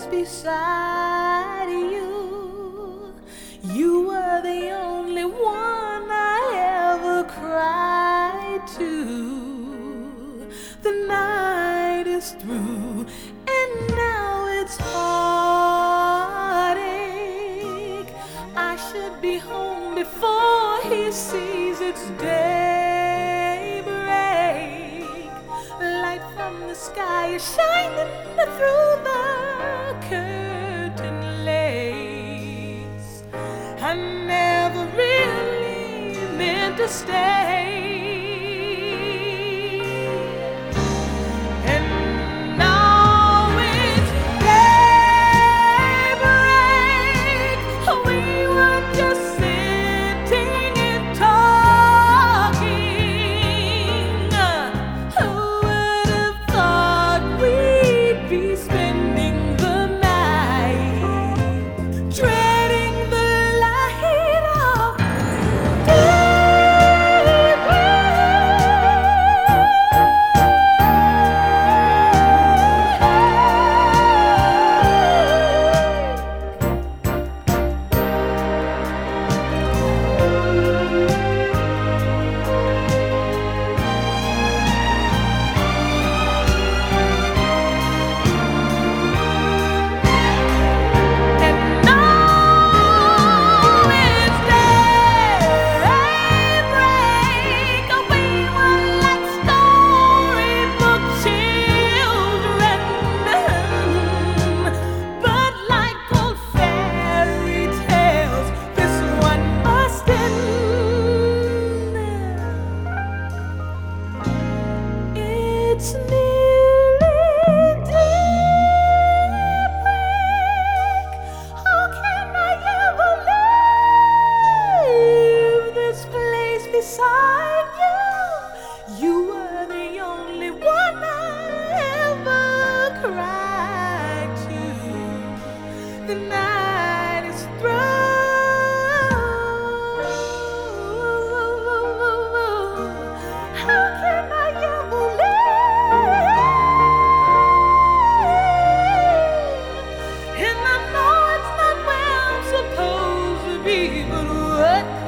beside you. You were the only one I ever cried to. The night is through and now it's heartache. I should be home before he sees it's daybreak. Light from the sky is shining through the curtain lace. I never really meant to stay. And now it's daybreak. We were just sitting and talking. Who would have thought we'd be spending the night, dreading the light of it's nearly daybreak. How can I ever leave this place beside you? You were the only one I ever cried to. The night is through. How can I ever and I know it's not where I'm supposed to be, but what